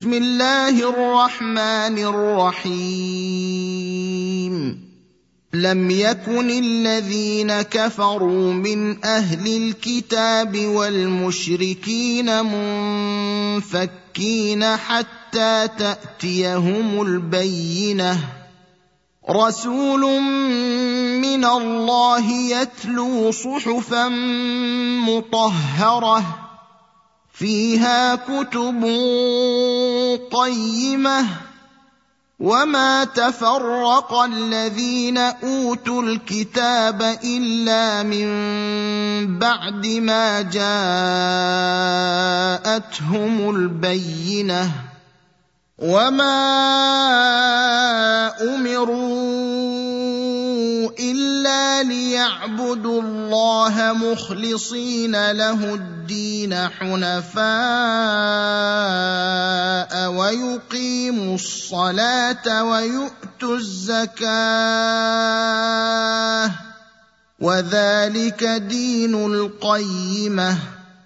بسم الله الرحمن الرحيم لم يكن الذين كفروا من أهل الكتاب والمشركين منفكين حتى تأتيهم البينة رسول من الله يتلو صحفا مطهرة فيها كتب قيمة وما تفرق الذين أوتوا الكتاب إلا من بعد ما جاءتهم البينة وما أمروا إلا ليعبدوا الله مخلصين له الدين حنفاء ويقيموا الصلاة ويؤتوا الزكاة وذلك دين القيمة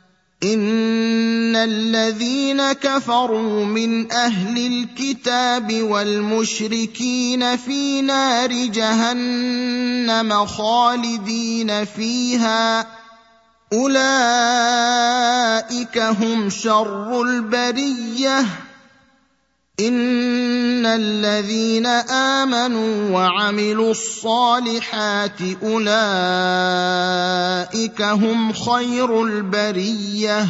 إن الذين كفروا من أهل الكتاب والمشركين في نار جهنم خالدين فيها أولئك هم شر البرية إن الذين آمنوا وعملوا الصالحات أولئك هم خير البرية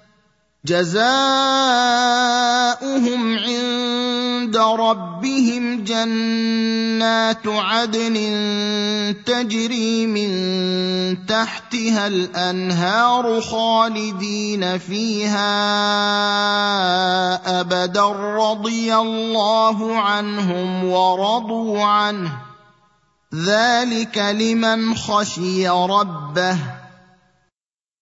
جزاؤهم عند ربهم جنات عدن تجري من تحتها الأنهار خالدين فيها أبدا رضي الله عنهم ورضوا عنه ذلك لمن خشي ربه